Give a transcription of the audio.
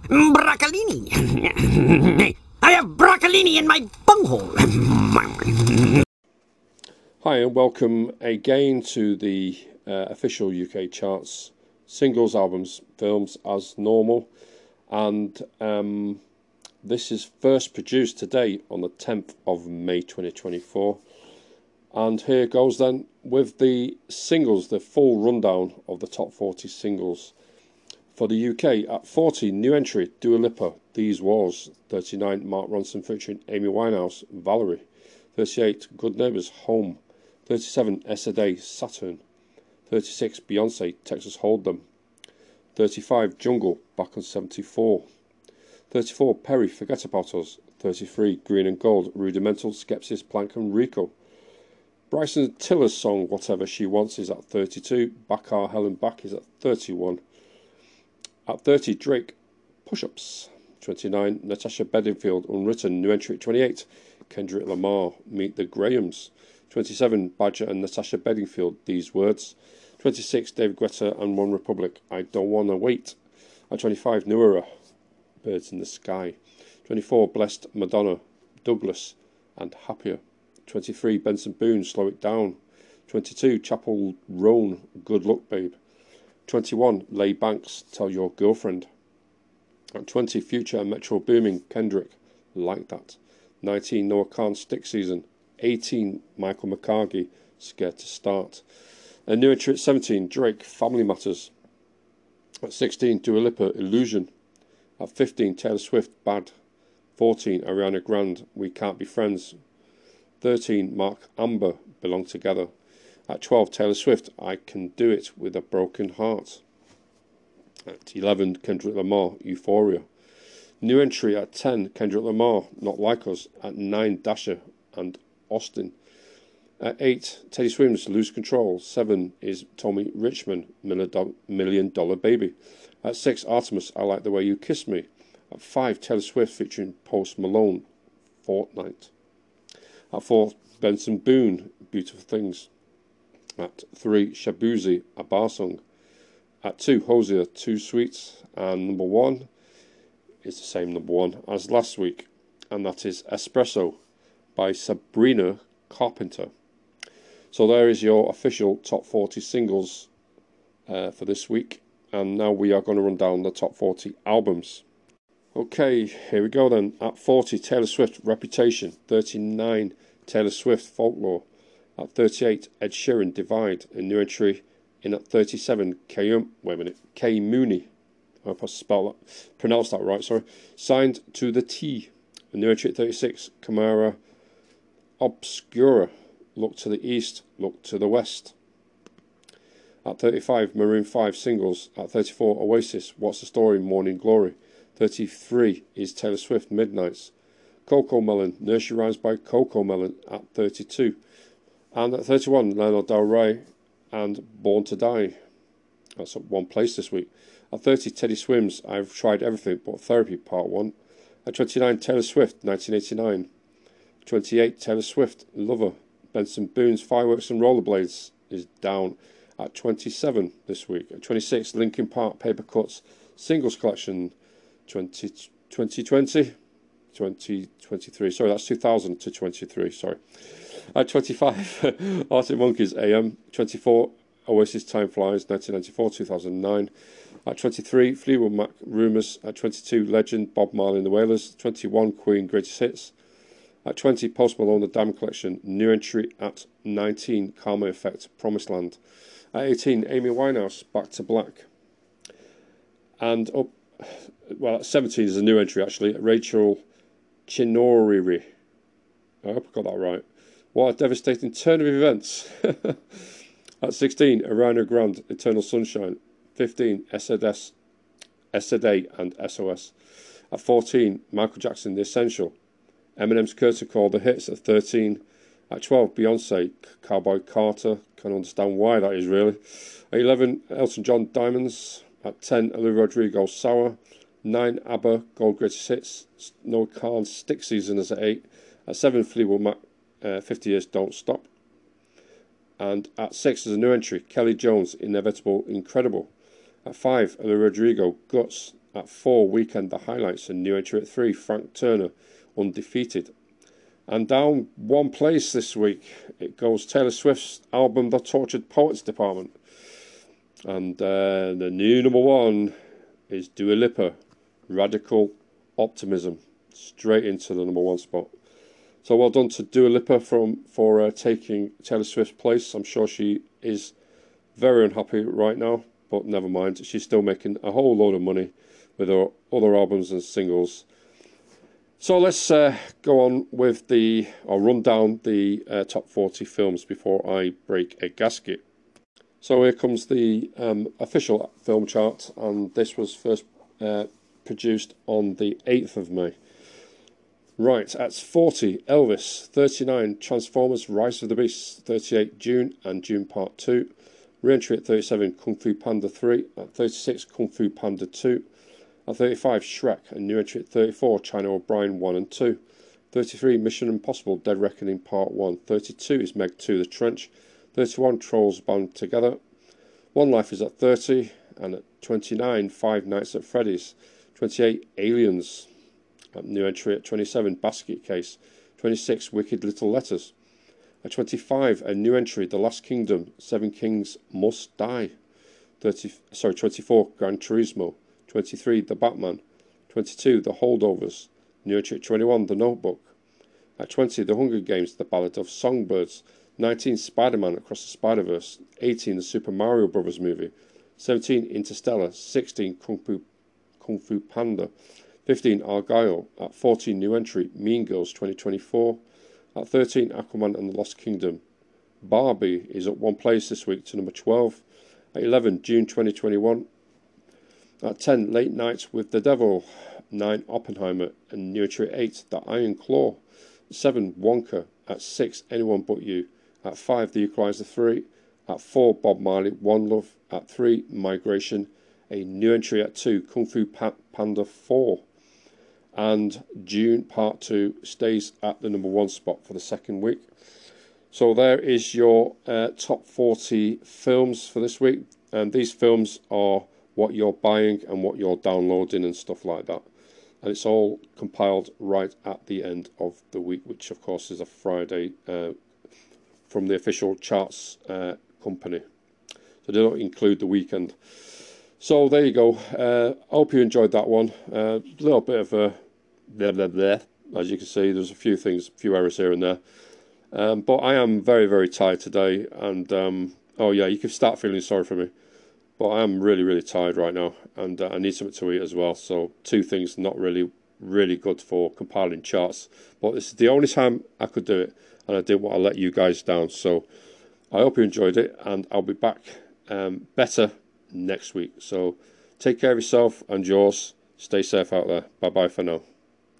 Broccolini. I have broccolini in my bunghole. Hi and welcome again to the official UK charts, singles, albums, films as normal, and this is first produced today on the 10th of May 2024, and here goes then with the singles, the full rundown of the top 40 singles. For the UK, at 40, new entry, Dua Lipa, These Walls. 39, Mark Ronson featuring Amy Winehouse, Valerie. 38, Good Neighbours, Home. 37, Yesterday, Saturn. 36, Beyonce, Texas Hold'em. 35, Jungle, back on 74. 34, Perry, Forget About Us. 33, Green and Gold, Rudimental, Skepsis, Plank and Rico. Bryson Tiller's song, Whatever She Wants, is at 32. Bakar, Helen Back is at 31. At 30, Drake, Push-Ups. 29, Natasha Bedingfield, Unwritten, new entry at 28. Kendrick Lamar, Meet the Grahams. 27, Badger and Natasha Bedingfield, These Words. 26, David Guetta and One Republic, I Don't Wanna Wait. At 25, New Era, Birds in the Sky. 24, Blessed, Madonna, Douglas and Happier. 23, Benson Boone, Slow It Down. 22, Chapel Roan, Good Luck Babe. 21, Lay Banks, Tell Your Girlfriend. At 20, Future and Metro Booming, Kendrick, Like That. 19, Noah Khan, Stick Season. 18, Michael McCarthy, Scared to Start. A new entry at 17, Drake, Family Matters. At 16, Dua Lipa, Illusion. At 15, Taylor Swift, Bad. 14, Ariana Grande, We Can't Be Friends. 13, Mark Amber, Belong Together. At 12, Taylor Swift, I Can Do It With a Broken Heart. At 11, Kendrick Lamar, Euphoria. New entry at 10, Kendrick Lamar, Not Like Us. At 9, Dasher and Austin. At 8, Teddy Swims, Lose Control. 7 is Tommy Richmond, Million Dollar Baby. At 6, Artemis, I Like the Way You Kiss Me. At 5, Taylor Swift featuring Post Malone, Fortnite. At 4, Benson Boone, Beautiful Things. At 3, Shabuzi, A Bar Song. At 2, Hosier, Too Sweet. And number 1 is the same number 1 as last week, and that is Espresso by Sabrina Carpenter. So there is your official top 40 singles for this week, and now we are going to run down the top 40 albums. Okay, here we go then. At 40, Taylor Swift, Reputation. 39, Taylor Swift, Folklore. At 38, Ed Sheeran, Divide. A new entry in at 37, K Mooney. I hope I pronounced that right, sorry. Signed to the T. A new entry at 36, Camara Obscura. Look to the East, Look to the West. At 35, Maroon 5 Singles. At 34, Oasis, What's the Story, Morning Glory. 33 is Taylor Swift, Midnights. Coco Melon, Nursery Rhymes by Coco Melon at 32. And at 31, Lana Del Rey and Born to Die. That's up one place this week. At 30, Teddy Swims, I've Tried Everything But Therapy, Part 1. At 29, Taylor Swift, 1989. 28, Taylor Swift, Lover. Benson Boone's Fireworks and Rollerblades is down at 27 this week. At 26, Linkin Park, Paper Cuts, Singles Collection 2023. Sorry, that's 2000 to 23, sorry. At 25, Arctic Monkeys, AM. 24, Oasis, Time Flies, 1994-2009. At 23, Fleetwood Mac, Rumours. At 22, Legend, Bob Marley and the Wailers. 21, Queen, Greatest Hits. At 20, Post Malone, The Diamond Collection. New entry at 19, Karma Effect, Promised Land. At 18, Amy Winehouse, Back to Black. And up, well, at 17 is a new entry actually, Rachel Chinoriri. I hope I got that right. What a devastating turn of events. At 16, Ariana Grande, Eternal Sunshine. 15, Yesterday and SOS. At 14, Michael Jackson, The Essential. Eminem's Curtain Call, The Hits at 13. At 12, Beyonce, Cowboy Carter. Can't understand why that is really. At 11, Elton John, Diamonds. At 10, Olivia Rodrigo, Sour. 9, ABBA, Gold Greatest Hits. Noah Khan, Stick Season is at 8. At 7, Fleetwood Mac, 50 Years Don't Stop. And at 6 is a new entry, Kelly Jones, Inevitable, Incredible. At 5, Olivia Rodrigo, Guts. At 4, Weekend the Highlights, and new entry at 3, Frank Turner, Undefeated. And down one place this week, it goes Taylor Swift's album, The Tortured Poets Department. And the new number 1 is Dua Lipa, Radical Optimism, straight into the number 1 spot. So well done to Dua Lipa for taking Taylor Swift's place. I'm sure she is very unhappy right now, but never mind. She's still making a whole load of money with her other albums and singles. So let's go on with I'll run down the top 40 films before I break a gasket. So here comes the official film chart, and this was first produced on the 8th of May. Right, at 40, Elvis. 39, Transformers Rise of the Beasts. 38, June and June Part 2. Re-entry at 37, Kung Fu Panda 3. At 36, Kung Fu Panda 2. At 35, Shrek, and new entry at 34, China O'Brien 1 and 2. 33, Mission Impossible Dead Reckoning Part 1. 32 is Meg 2 The Trench. 31, Trolls Band Together. One Life is at 30, and at 29, Five Nights at Freddy's. 28, Aliens. New entry at 27, Basket Case. 26, Wicked Little Letters. At 25, a new entry, The Last Kingdom, Seven Kings Must Die. 24, Gran Turismo. 23, The Batman. 22, The Holdovers. New entry at 21, The Notebook. At 20, The Hunger Games, The Ballad of Songbirds. 19, Spider-Man Across the Spider-Verse. 18, The Super Mario Bros. Movie. 17, Interstellar. 16, Kung Fu Panda. 15, Argyle. At 14, new entry, Mean Girls 2024. At 13, Aquaman and the Lost Kingdom. Barbie is at one place this week to number 12. At 11, June 2021. At 10, Late Night with the Devil. 9, Oppenheimer, and new entry at 8, The Iron Claw. 7, Wonka. At 6, Anyone But You. At 5, The Equalizer 3. At 4, Bob Marley, One Love. At 3, Migration. A new entry at 2, Kung Fu Panda 4. And June Part 2 stays at the number 1 spot for the second week. So there is your top 40 films for this week. And these films are what you're buying and what you're downloading and stuff like that. And it's all compiled right at the end of the week, which of course is a Friday from the official charts company. So they don't include the weekend. So there you go. I hope you enjoyed that one. A little bit of a blah, blah, blah. As you can see, there's a few errors here and there. But I am very, very tired today. And, oh yeah, you can start feeling sorry for me. But I am really, really tired right now. And I need something to eat as well. So 2 things not really, really good for compiling charts. But this is the only time I could do it. And I didn't want to let you guys down. So I hope you enjoyed it. And I'll be back better next week. So take care of yourself and yours. Stay safe out there. Bye bye for now.